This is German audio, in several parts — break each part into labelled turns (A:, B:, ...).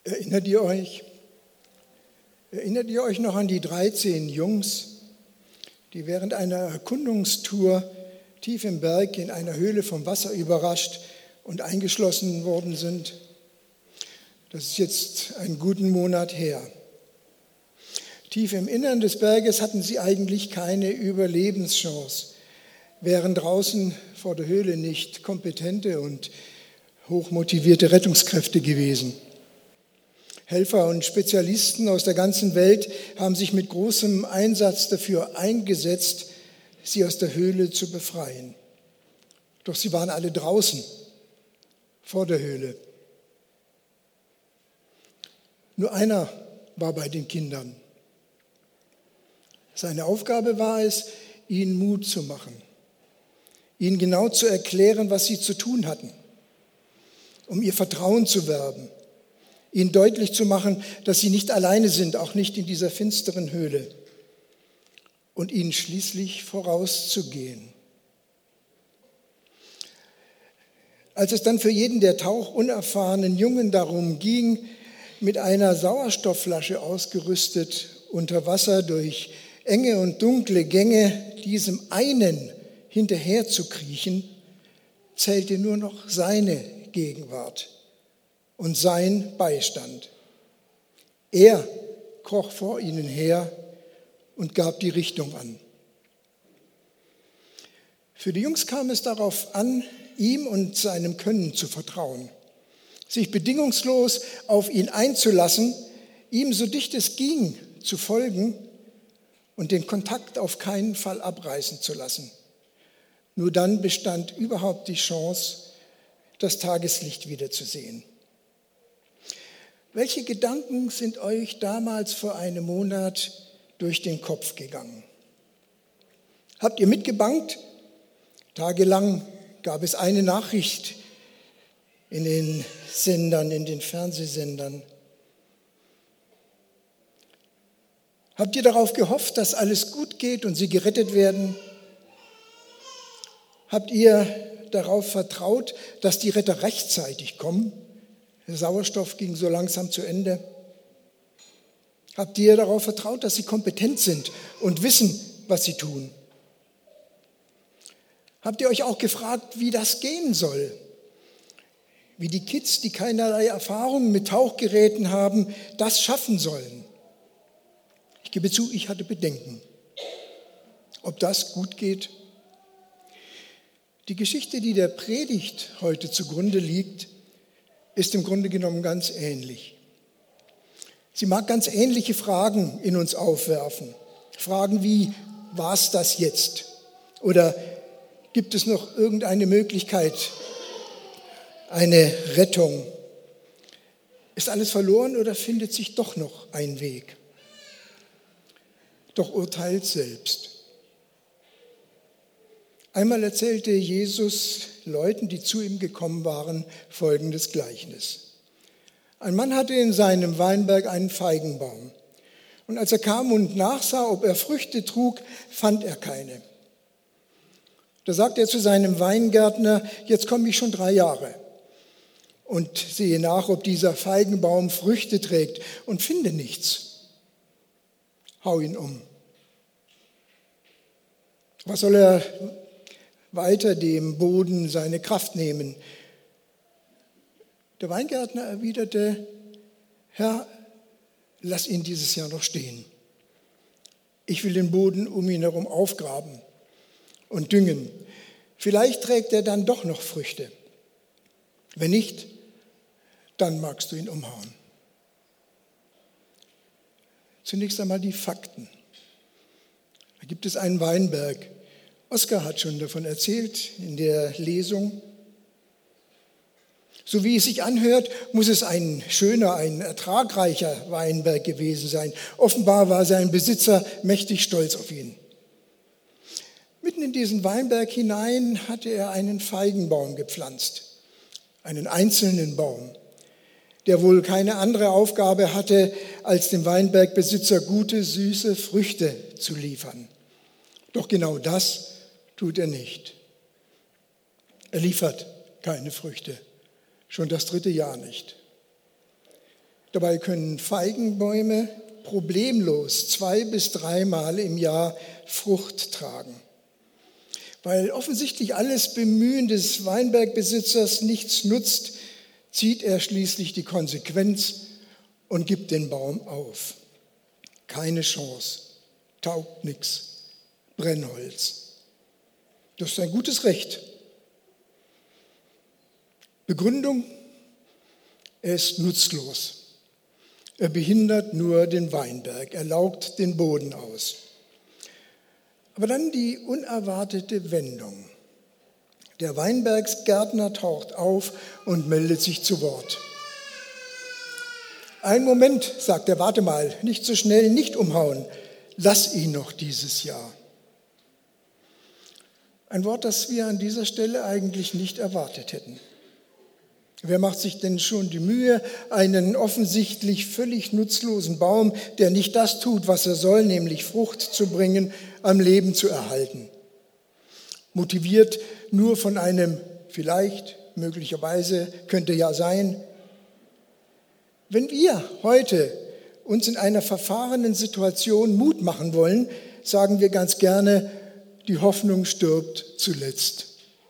A: Erinnert ihr euch noch an die 13 Jungs, die während einer Erkundungstour tief im Berg in einer Höhle vom Wasser überrascht und eingeschlossen worden sind? Das ist jetzt einen guten Monat her. Tief im Innern des Berges hatten sie eigentlich keine Überlebenschance, wären draußen vor der Höhle nicht kompetente und hochmotivierte Rettungskräfte gewesen. Helfer und Spezialisten aus der ganzen Welt haben sich mit großem Einsatz dafür eingesetzt, sie aus der Höhle zu befreien. Doch sie waren alle draußen, vor der Höhle. Nur einer war bei den Kindern. Seine Aufgabe war es, ihnen Mut zu machen, ihnen genau zu erklären, was sie zu tun hatten, um ihr Vertrauen zu werben, ihnen deutlich zu machen, dass sie nicht alleine sind, auch nicht in dieser finsteren Höhle, und ihnen schließlich vorauszugehen. Als es dann für jeden der tauchunerfahrenen Jungen darum ging, mit einer Sauerstoffflasche ausgerüstet, unter Wasser durch enge und dunkle Gänge diesem einen hinterher zu kriechen, zählte nur noch seine Gegenwart und sein Beistand. Er kroch vor ihnen her und gab die Richtung an. Für die Jungs kam es darauf an, ihm und seinem Können zu vertrauen, sich bedingungslos auf ihn einzulassen, ihm so dicht es ging zu folgen und den Kontakt auf keinen Fall abreißen zu lassen. Nur dann bestand überhaupt die Chance, das Tageslicht wiederzusehen. Welche Gedanken sind euch damals vor einem Monat durch den Kopf gegangen? Habt ihr mitgebangt? Tagelang gab es eine Nachricht in den Sendern, in den Fernsehsendern. Habt ihr darauf gehofft, dass alles gut geht und sie gerettet werden? Habt ihr darauf vertraut, dass die Retter rechtzeitig kommen? Der Sauerstoff ging so langsam zu Ende. Habt ihr darauf vertraut, dass sie kompetent sind und wissen, was sie tun? Habt ihr euch auch gefragt, wie das gehen soll? Wie die Kids, die keinerlei Erfahrung mit Tauchgeräten haben, das schaffen sollen? Ich gebe zu, ich hatte Bedenken, ob das gut geht. Die Geschichte, die der Predigt heute zugrunde liegt, ist im Grunde genommen ganz ähnlich. Sie mag ganz ähnliche Fragen in uns aufwerfen. Fragen wie, war's das jetzt? Oder gibt es noch irgendeine Möglichkeit, eine Rettung? Ist alles verloren oder findet sich doch noch ein Weg? Doch urteilt selbst. Einmal erzählte Jesus Leuten, die zu ihm gekommen waren, folgendes Gleichnis. Ein Mann hatte in seinem Weinberg einen Feigenbaum. Und als er kam und nachsah, ob er Früchte trug, fand er keine. Da sagte er zu seinem Weingärtner, jetzt komme ich schon 3 Jahre und sehe nach, ob dieser Feigenbaum Früchte trägt und finde nichts. Hau ihn um. Was soll er weiter dem Boden seine Kraft nehmen? Der Weingärtner erwiderte, Herr, lass ihn dieses Jahr noch stehen. Ich will den Boden um ihn herum aufgraben und düngen. Vielleicht trägt er dann doch noch Früchte. Wenn nicht, dann magst du ihn umhauen. Zunächst einmal die Fakten. Da gibt es einen Weinberg. Oskar hat schon davon erzählt in der Lesung. So wie es sich anhört, muss es ein schöner, ein ertragreicher Weinberg gewesen sein. Offenbar war sein Besitzer mächtig stolz auf ihn. Mitten in diesen Weinberg hinein hatte er einen Feigenbaum gepflanzt, einen einzelnen Baum, der wohl keine andere Aufgabe hatte, als dem Weinbergbesitzer gute, süße Früchte zu liefern. Doch genau das tut er nicht. Er liefert keine Früchte, schon das 3. Jahr nicht. Dabei können Feigenbäume problemlos 2 bis 3 Mal im Jahr Frucht tragen. Weil offensichtlich alles Bemühen des Weinbergbesitzers nichts nutzt, zieht er schließlich die Konsequenz und gibt den Baum auf. Keine Chance, taugt nichts, Brennholz. Das ist ein gutes Recht. Begründung: Er ist nutzlos. Er behindert nur den Weinberg, er laugt den Boden aus. Aber dann die unerwartete Wendung. Der Weinbergsgärtner taucht auf und meldet sich zu Wort. Einen Moment, sagt er, warte mal, nicht so schnell, nicht umhauen, lass ihn noch dieses Jahr. Ein Wort, das wir an dieser Stelle eigentlich nicht erwartet hätten. Wer macht sich denn schon die Mühe, einen offensichtlich völlig nutzlosen Baum, der nicht das tut, was er soll, nämlich Frucht zu bringen, am Leben zu erhalten? Motiviert nur von einem vielleicht, möglicherweise, könnte ja sein. Wenn wir heute uns in einer verfahrenen Situation Mut machen wollen, sagen wir ganz gerne, die Hoffnung stirbt zuletzt.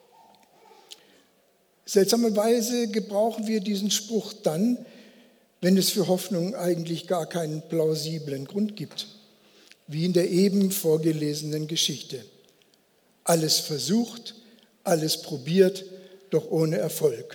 A: Seltsamerweise gebrauchen wir diesen Spruch dann, wenn es für Hoffnung eigentlich gar keinen plausiblen Grund gibt, wie in der eben vorgelesenen Geschichte. Alles versucht, alles probiert, doch ohne Erfolg.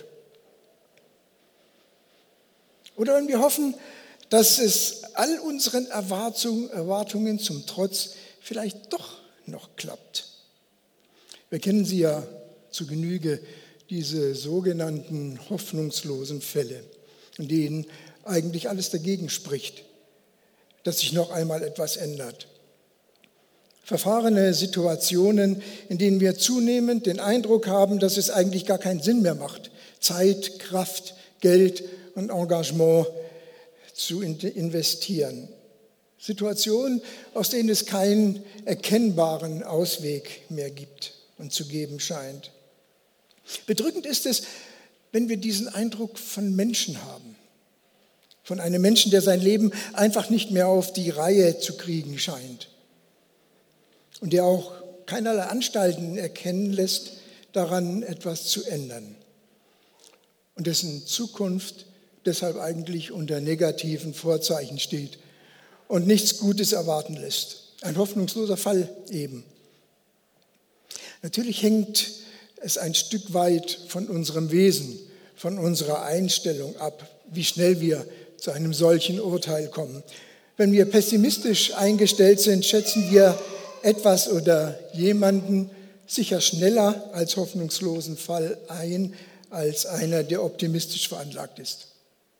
A: Oder wenn wir hoffen, dass es all unseren Erwartungen zum Trotz vielleicht doch noch klappt. Wir kennen sie ja zu Genüge, diese sogenannten hoffnungslosen Fälle, in denen eigentlich alles dagegen spricht, dass sich noch einmal etwas ändert. Verfahrene Situationen, in denen wir zunehmend den Eindruck haben, dass es eigentlich gar keinen Sinn mehr macht, Zeit, Kraft, Geld und Engagement zu investieren. Situationen, aus denen es keinen erkennbaren Ausweg mehr gibt und zu geben scheint. Bedrückend ist es, wenn wir diesen Eindruck von Menschen haben. Von einem Menschen, der sein Leben einfach nicht mehr auf die Reihe zu kriegen scheint. Und der auch keinerlei Anstalten erkennen lässt, daran etwas zu ändern. Und dessen Zukunft deshalb eigentlich unter negativen Vorzeichen steht und nichts Gutes erwarten lässt. Ein hoffnungsloser Fall eben. Natürlich hängt es ein Stück weit von unserem Wesen, von unserer Einstellung ab, wie schnell wir zu einem solchen Urteil kommen. Wenn wir pessimistisch eingestellt sind, schätzen wir etwas oder jemanden sicher schneller als hoffnungslosen Fall ein, als einer, der optimistisch veranlagt ist.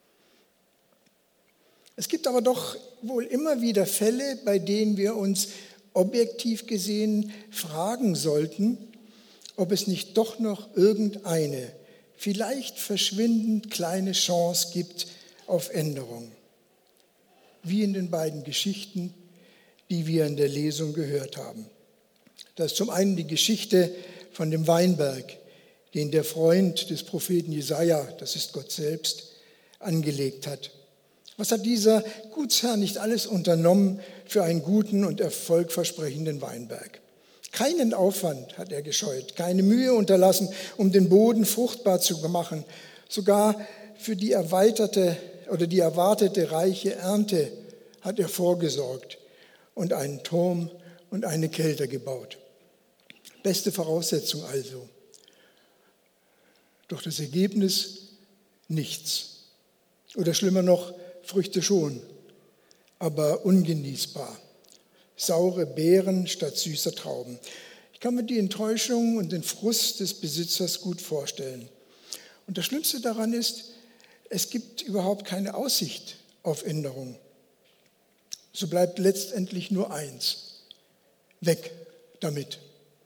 A: Es gibt aber doch wohl immer wieder Fälle, bei denen wir uns objektiv gesehen fragen sollten, ob es nicht doch noch irgendeine, vielleicht verschwindend kleine Chance gibt auf Änderung. Wie in den beiden Geschichten, die wir in der Lesung gehört haben. Das ist zum einen die Geschichte von dem Weinberg, den der Freund des Propheten Jesaja, das ist Gott selbst, angelegt hat. Was hat dieser Gutsherr nicht alles unternommen für einen guten und erfolgversprechenden Weinberg? Keinen Aufwand hat er gescheut, keine Mühe unterlassen, um den Boden fruchtbar zu machen. Sogar für die erweiterte oder die erwartete reiche Ernte hat er vorgesorgt und einen Turm und eine Kälte gebaut. Beste Voraussetzung also. Doch das Ergebnis? Nichts. Oder schlimmer noch, Früchte schon, aber ungenießbar. Saure Beeren statt süßer Trauben. Ich kann mir die Enttäuschung und den Frust des Besitzers gut vorstellen. Und das Schlimmste daran ist, es gibt überhaupt keine Aussicht auf Änderung. So bleibt letztendlich nur eins: weg damit.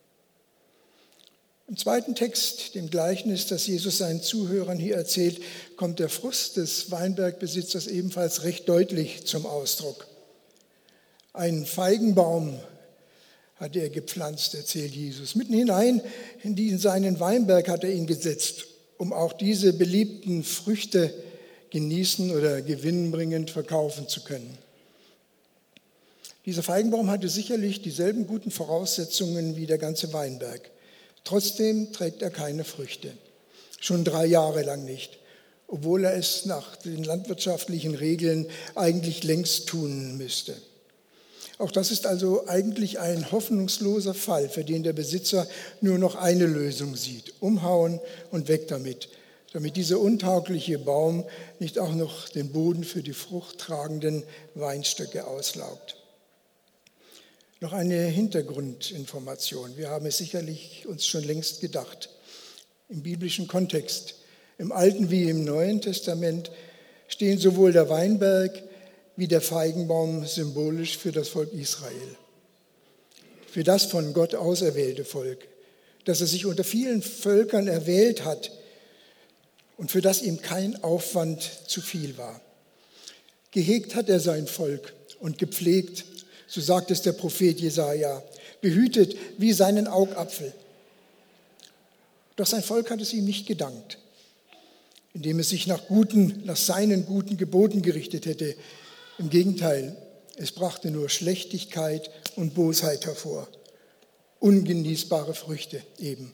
A: Im zweiten Text, dem Gleichnis, das Jesus seinen Zuhörern hier erzählt, kommt der Frust des Weinbergbesitzers ebenfalls recht deutlich zum Ausdruck. Einen Feigenbaum hat er gepflanzt, erzählt Jesus. Mitten hinein in seinen Weinberg hat er ihn gesetzt, um auch diese beliebten Früchte genießen oder gewinnbringend verkaufen zu können. Dieser Feigenbaum hatte sicherlich dieselben guten Voraussetzungen wie der ganze Weinberg. Trotzdem trägt er keine Früchte, schon 3 Jahre lang nicht, obwohl er es nach den landwirtschaftlichen Regeln eigentlich längst tun müsste. Auch das ist also eigentlich ein hoffnungsloser Fall, für den der Besitzer nur noch eine Lösung sieht: umhauen und weg damit dieser untaugliche Baum nicht auch noch den Boden für die fruchttragenden Weinstöcke auslaugt. Noch eine Hintergrundinformation. Wir haben es sicherlich uns schon längst gedacht. Im biblischen Kontext, im Alten wie im Neuen Testament, stehen sowohl der Weinberg wie der Feigenbaum symbolisch für das Volk Israel. Für das von Gott auserwählte Volk, das er sich unter vielen Völkern erwählt hat und für das ihm kein Aufwand zu viel war. Gehegt hat er sein Volk und gepflegt, so sagt es der Prophet Jesaja, behütet wie seinen Augapfel. Doch sein Volk hat es ihm nicht gedankt, indem es sich nach seinen guten Geboten gerichtet hätte. Im Gegenteil, es brachte nur Schlechtigkeit und Bosheit hervor, ungenießbare Früchte eben.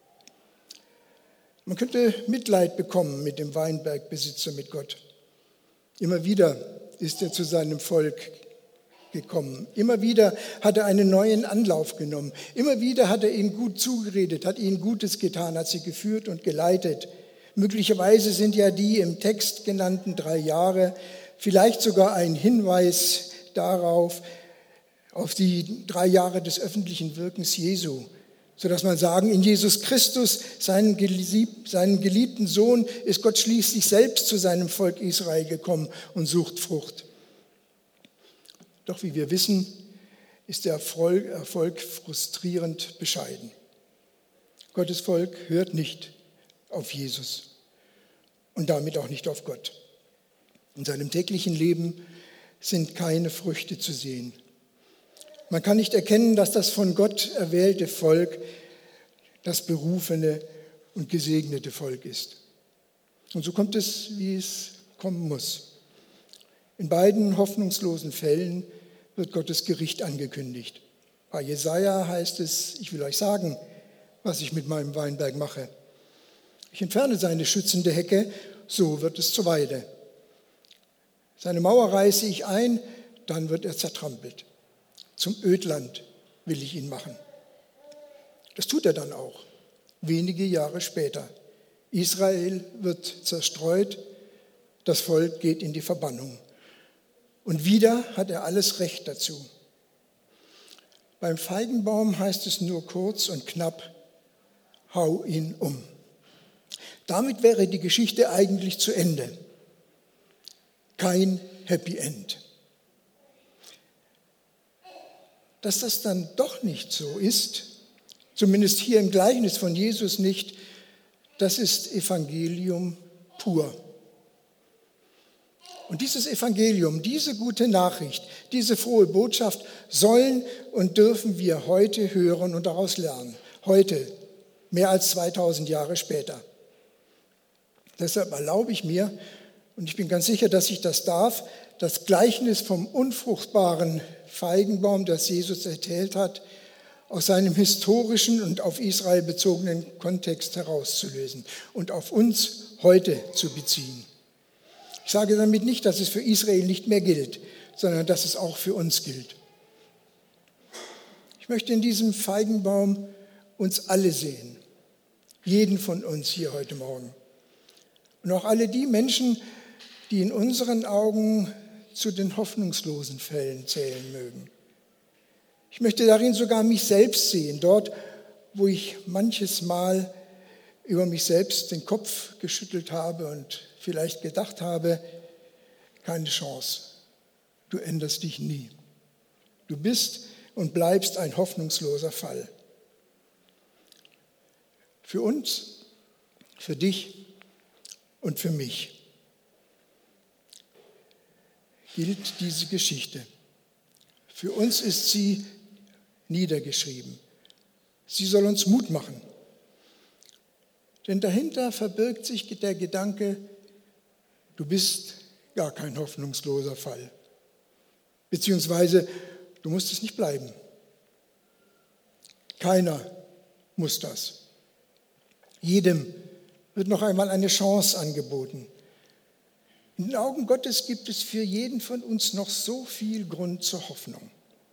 A: Man könnte Mitleid bekommen mit dem Weinbergbesitzer, mit Gott. Immer wieder ist er zu seinem Volk gekommen. Immer wieder hat er einen neuen Anlauf genommen. Immer wieder hat er ihnen gut zugeredet, hat ihnen Gutes getan, hat sie geführt und geleitet. Möglicherweise sind ja die im Text genannten 3 Jahre vielleicht sogar ein Hinweis darauf, auf die 3 Jahre des öffentlichen Wirkens Jesu, sodass man sagen, in Jesus Christus, seinem geliebten Sohn, ist Gott schließlich selbst zu seinem Volk Israel gekommen und sucht Frucht. Doch wie wir wissen, ist der Erfolg frustrierend bescheiden. Gottes Volk hört nicht auf Jesus und damit auch nicht auf Gott. In seinem täglichen Leben sind keine Früchte zu sehen. Man kann nicht erkennen, dass das von Gott erwählte Volk das berufene und gesegnete Volk ist. Und so kommt es, wie es kommen muss. In beiden hoffnungslosen Fällen wird Gottes Gericht angekündigt. Bei Jesaja heißt es: Ich will euch sagen, was ich mit meinem Weinberg mache. Ich entferne seine schützende Hecke, so wird es zur Weide. Seine Mauer reiße ich ein, dann wird er zertrampelt. Zum Ödland will ich ihn machen. Das tut er dann auch, wenige Jahre später. Israel wird zerstreut, das Volk geht in die Verbannung. Und wieder hat er alles Recht dazu. Beim Feigenbaum heißt es nur kurz und knapp: Hau ihn um. Damit wäre die Geschichte eigentlich zu Ende. Kein Happy End. Dass das dann doch nicht so ist, zumindest hier im Gleichnis von Jesus nicht, das ist Evangelium pur. Und dieses Evangelium, diese gute Nachricht, diese frohe Botschaft sollen und dürfen wir heute hören und daraus lernen. Heute, mehr als 2000 Jahre später. Deshalb erlaube ich mir, und ich bin ganz sicher, dass ich das darf, das Gleichnis vom unfruchtbaren Feigenbaum, das Jesus erzählt hat, aus seinem historischen und auf Israel bezogenen Kontext herauszulösen und auf uns heute zu beziehen. Ich sage damit nicht, dass es für Israel nicht mehr gilt, sondern dass es auch für uns gilt. Ich möchte in diesem Feigenbaum uns alle sehen, jeden von uns hier heute Morgen. Und auch alle die Menschen, die in unseren Augen zu den hoffnungslosen Fällen zählen mögen. Ich möchte darin sogar mich selbst sehen, dort, wo ich manches Mal über mich selbst den Kopf geschüttelt habe und vielleicht gedacht habe: keine Chance, du änderst dich nie. Du bist und bleibst ein hoffnungsloser Fall. Für uns, für dich und für mich gilt diese Geschichte. Für uns ist sie niedergeschrieben. Sie soll uns Mut machen. Denn dahinter verbirgt sich der Gedanke: du bist gar kein hoffnungsloser Fall. Beziehungsweise, du musst es nicht bleiben. Keiner muss das. Jedem wird noch einmal eine Chance angeboten. In den Augen Gottes gibt es für jeden von uns noch so viel Grund zur Hoffnung.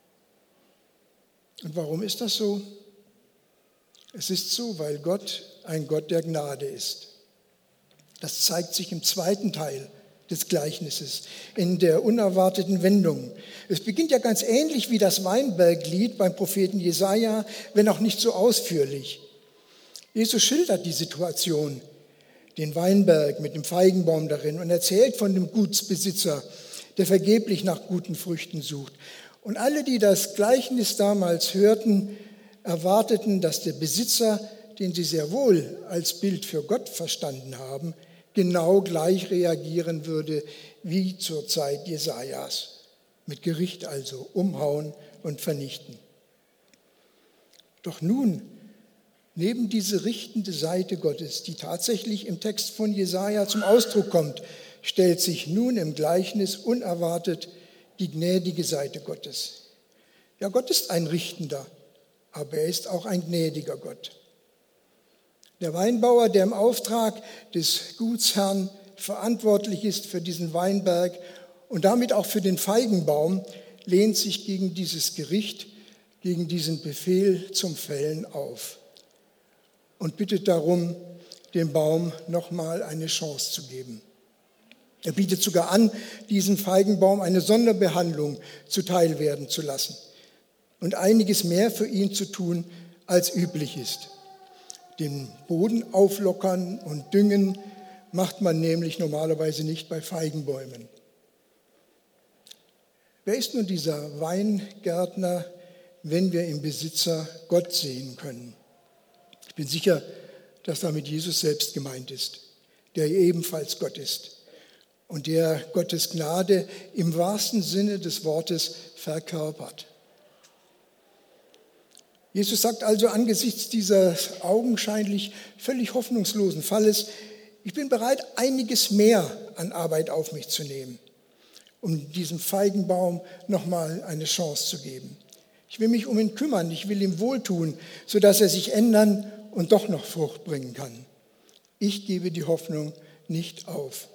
A: Und warum ist das so? Es ist so, weil Gott ein Gott der Gnade ist. Das zeigt sich im zweiten Teil des Gleichnisses, in der unerwarteten Wendung. Es beginnt ja ganz ähnlich wie das Weinberglied beim Propheten Jesaja, wenn auch nicht so ausführlich. Jesus schildert die Situation, den Weinberg mit dem Feigenbaum darin, und erzählt von dem Gutsbesitzer, der vergeblich nach guten Früchten sucht. Und alle, die das Gleichnis damals hörten, erwarteten, dass der Besitzer, den sie sehr wohl als Bild für Gott verstanden haben, genau gleich reagieren würde wie zur Zeit Jesajas. Mit Gericht also, umhauen und vernichten. Doch nun, neben diese richtende Seite Gottes, die tatsächlich im Text von Jesaja zum Ausdruck kommt, stellt sich nun im Gleichnis unerwartet die gnädige Seite Gottes. Ja, Gott ist ein Richtender, aber er ist auch ein gnädiger Gott. Der Weinbauer, der im Auftrag des Gutsherrn verantwortlich ist für diesen Weinberg und damit auch für den Feigenbaum, lehnt sich gegen dieses Gericht, gegen diesen Befehl zum Fällen auf und bittet darum, dem Baum nochmal eine Chance zu geben. Er bietet sogar an, diesem Feigenbaum eine Sonderbehandlung zuteil werden zu lassen und einiges mehr für ihn zu tun, als üblich ist. Den Boden auflockern und düngen macht man nämlich normalerweise nicht bei Feigenbäumen. Wer ist nun dieser Weingärtner, wenn wir im Besitzer Gott sehen können? Ich bin sicher, dass damit Jesus selbst gemeint ist, der ebenfalls Gott ist und der Gottes Gnade im wahrsten Sinne des Wortes verkörpert. Jesus sagt also angesichts dieses augenscheinlich völlig hoffnungslosen Falles, ich bin bereit, einiges mehr an Arbeit auf mich zu nehmen, um diesem Feigenbaum nochmal eine Chance zu geben. Ich will mich um ihn kümmern, ich will ihm wohltun, sodass er sich ändern und doch noch Frucht bringen kann. Ich gebe die Hoffnung nicht auf.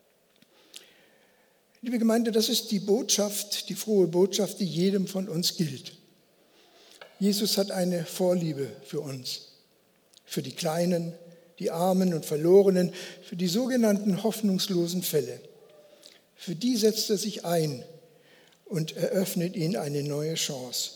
A: Liebe Gemeinde, das ist die Botschaft, die frohe Botschaft, die jedem von uns gilt. Jesus hat eine Vorliebe für uns, für die Kleinen, die Armen und Verlorenen, für die sogenannten hoffnungslosen Fälle. Für die setzt er sich ein und eröffnet ihnen eine neue Chance.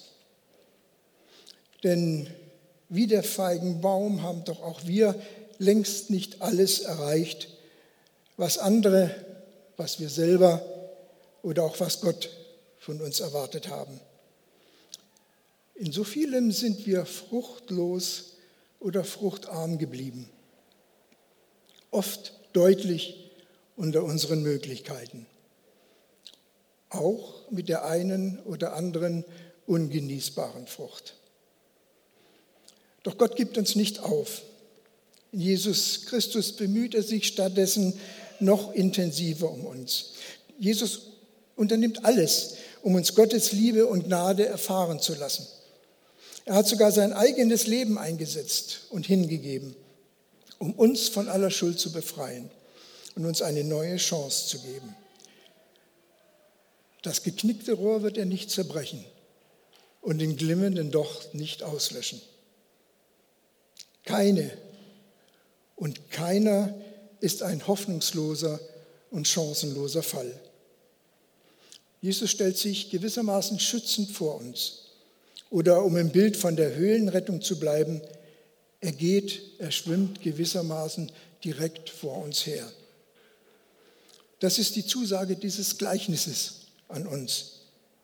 A: Denn wie der Feigenbaum haben doch auch wir längst nicht alles erreicht, was andere, was wir selber oder auch was Gott von uns erwartet haben. In so vielem sind wir fruchtlos oder fruchtarm geblieben. Oft deutlich unter unseren Möglichkeiten. Auch mit der einen oder anderen ungenießbaren Frucht. Doch Gott gibt uns nicht auf. In Jesus Christus bemüht er sich stattdessen noch intensiver um uns. Jesus unternimmt alles, um uns Gottes Liebe und Gnade erfahren zu lassen. Er hat sogar sein eigenes Leben eingesetzt und hingegeben, um uns von aller Schuld zu befreien und uns eine neue Chance zu geben. Das geknickte Rohr wird er nicht zerbrechen und den glimmenden Docht nicht auslöschen. Keine und keiner ist ein hoffnungsloser und chancenloser Fall. Jesus stellt sich gewissermaßen schützend vor uns. Oder um im Bild von der Höhlenrettung zu bleiben, er schwimmt gewissermaßen direkt vor uns her. Das ist die Zusage dieses Gleichnisses an uns.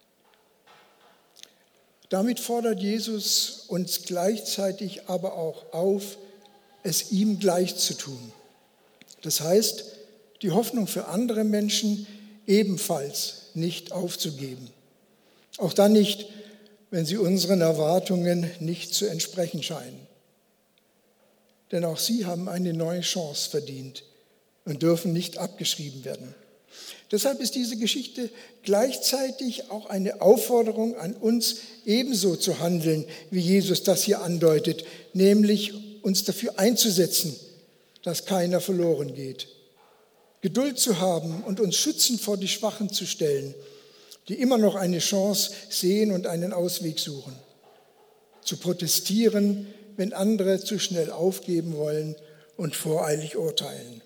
A: Damit fordert Jesus uns gleichzeitig aber auch auf, es ihm gleich zu tun. Das heißt, die Hoffnung für andere Menschen ebenfalls nicht aufzugeben. Auch dann nicht, wenn sie unseren Erwartungen nicht zu entsprechen scheinen. Denn auch sie haben eine neue Chance verdient, und dürfen nicht abgeschrieben werden. Deshalb ist diese Geschichte gleichzeitig auch eine Aufforderung an uns, ebenso zu handeln, wie Jesus das hier andeutet, nämlich uns dafür einzusetzen, dass keiner verloren geht. Geduld zu haben und uns schützend vor die Schwachen zu stellen, die immer noch eine Chance sehen und einen Ausweg suchen. Zu protestieren, wenn andere zu schnell aufgeben wollen und voreilig urteilen.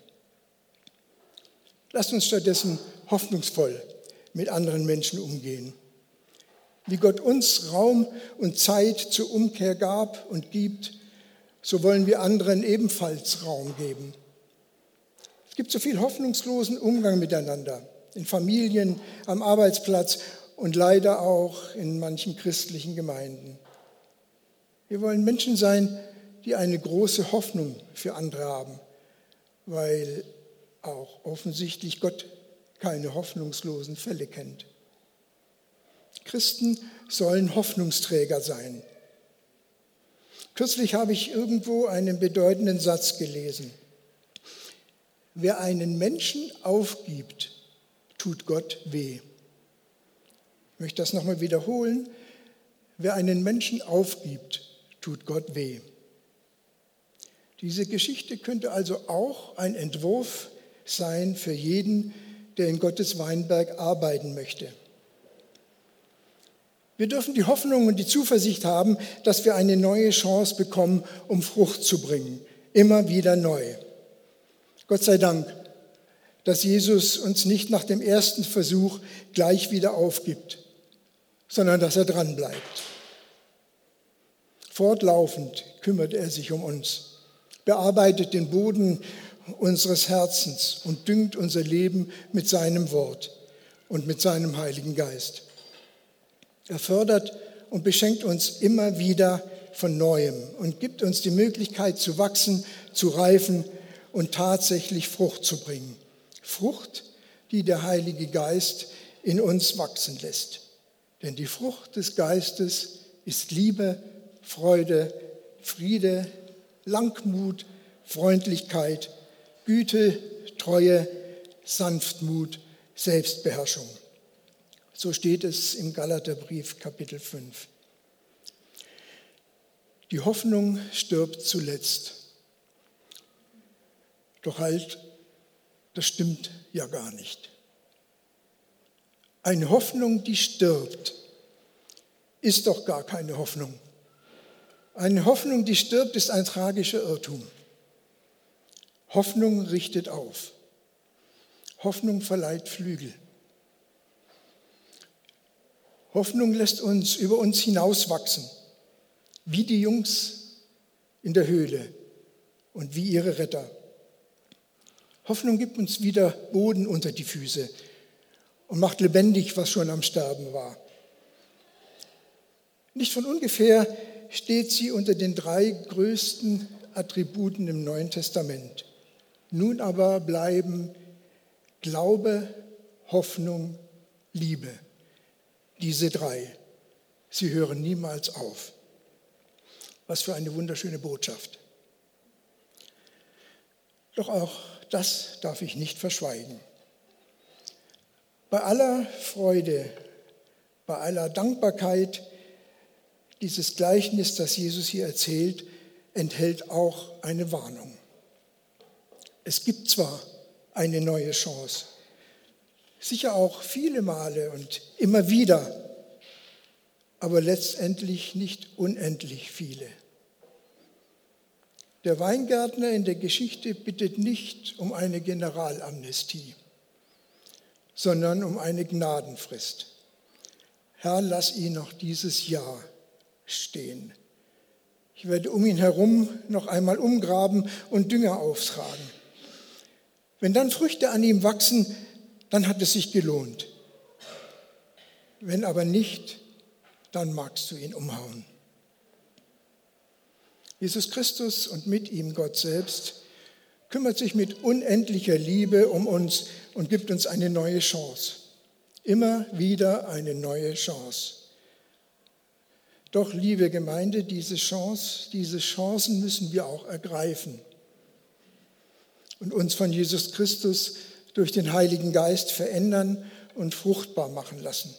A: Lasst uns stattdessen hoffnungsvoll mit anderen Menschen umgehen. Wie Gott uns Raum und Zeit zur Umkehr gab und gibt, so wollen wir anderen ebenfalls Raum geben. Es gibt so viel hoffnungslosen Umgang miteinander, in Familien, am Arbeitsplatz und leider auch in manchen christlichen Gemeinden. Wir wollen Menschen sein, die eine große Hoffnung für andere haben, weil auch offensichtlich Gott keine hoffnungslosen Fälle kennt. Christen sollen Hoffnungsträger sein. Kürzlich habe ich irgendwo einen bedeutenden Satz gelesen. Wer einen Menschen aufgibt, tut Gott weh. Ich möchte das nochmal wiederholen. Wer einen Menschen aufgibt, tut Gott weh. Diese Geschichte könnte also auch ein Entwurf sein für jeden, der in Gottes Weinberg arbeiten möchte. Wir dürfen die Hoffnung und die Zuversicht haben, dass wir eine neue Chance bekommen, um Frucht zu bringen. Immer wieder neu. Gott sei Dank, dass Jesus uns nicht nach dem ersten Versuch gleich wieder aufgibt, sondern dass er dranbleibt. Fortlaufend kümmert er sich um uns, bearbeitet den Boden unseres Herzens und düngt unser Leben mit seinem Wort und mit seinem Heiligen Geist. Er fördert und beschenkt uns immer wieder von Neuem und gibt uns die Möglichkeit zu wachsen, zu reifen und tatsächlich Frucht zu bringen. Frucht, die der Heilige Geist in uns wachsen lässt. Denn die Frucht des Geistes ist Liebe, Freude, Friede, Langmut, Freundlichkeit, Güte, Treue, Sanftmut, Selbstbeherrschung. So steht es im Galaterbrief Kapitel 5. Die Hoffnung stirbt zuletzt. Doch halt, das stimmt ja gar nicht. Eine Hoffnung, die stirbt, ist doch gar keine Hoffnung. Eine Hoffnung, die stirbt, ist ein tragischer Irrtum. Hoffnung richtet auf. Hoffnung verleiht Flügel. Hoffnung lässt uns über uns hinauswachsen, wie die Jungs in der Höhle und wie ihre Retter. Hoffnung gibt uns wieder Boden unter die Füße und macht lebendig, was schon am Sterben war. Nicht von ungefähr steht sie unter den 3 größten Attributen im Neuen Testament. Nun aber bleiben Glaube, Hoffnung, Liebe. Diese 3, sie hören niemals auf. Was für eine wunderschöne Botschaft. Doch auch das darf ich nicht verschweigen. Bei aller Freude, bei aller Dankbarkeit, dieses Gleichnis, das Jesus hier erzählt, enthält auch eine Warnung. Es gibt zwar eine neue Chance, sicher auch viele Male und immer wieder, aber letztendlich nicht unendlich viele. Der Weingärtner in der Geschichte bittet nicht um eine Generalamnestie, sondern um eine Gnadenfrist. Herr, lass ihn noch dieses Jahr stehen. Ich werde um ihn herum noch einmal umgraben und Dünger auftragen. Wenn dann Früchte an ihm wachsen, dann hat es sich gelohnt. Wenn aber nicht, dann magst du ihn umhauen. Jesus Christus und mit ihm Gott selbst kümmert sich mit unendlicher Liebe um uns und gibt uns eine neue Chance. Immer wieder eine neue Chance. Doch, liebe Gemeinde, diese Chancen müssen wir auch ergreifen. und uns von Jesus Christus durch den Heiligen Geist verändern und fruchtbar machen lassen.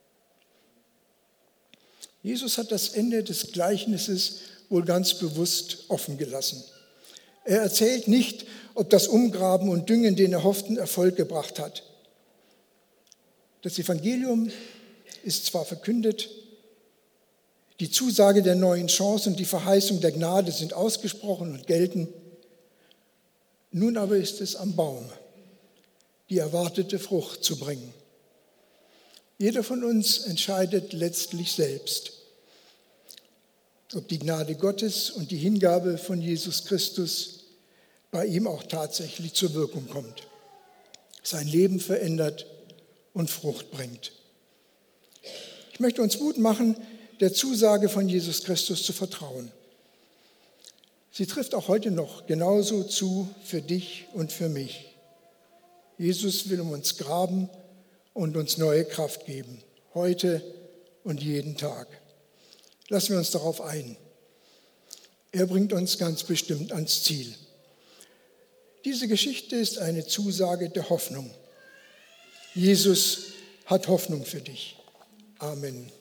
A: Jesus hat das Ende des Gleichnisses wohl ganz bewusst offen gelassen. Er erzählt nicht, ob das Umgraben und Düngen den erhofften Erfolg gebracht hat. Das Evangelium ist zwar verkündet, die Zusage der neuen Chance und die Verheißung der Gnade sind ausgesprochen und gelten. Nun aber ist es am Baum, die erwartete Frucht zu bringen. Jeder von uns entscheidet letztlich selbst, ob die Gnade Gottes und die Hingabe von Jesus Christus bei ihm auch tatsächlich zur Wirkung kommt, sein Leben verändert und Frucht bringt. Ich möchte uns Mut machen, der Zusage von Jesus Christus zu vertrauen. Sie trifft auch heute noch genauso zu für dich und für mich. Jesus will um uns graben und uns neue Kraft geben, heute und jeden Tag. Lassen wir uns darauf ein. Er bringt uns ganz bestimmt ans Ziel. Diese Geschichte ist eine Zusage der Hoffnung. Jesus hat Hoffnung für dich. Amen.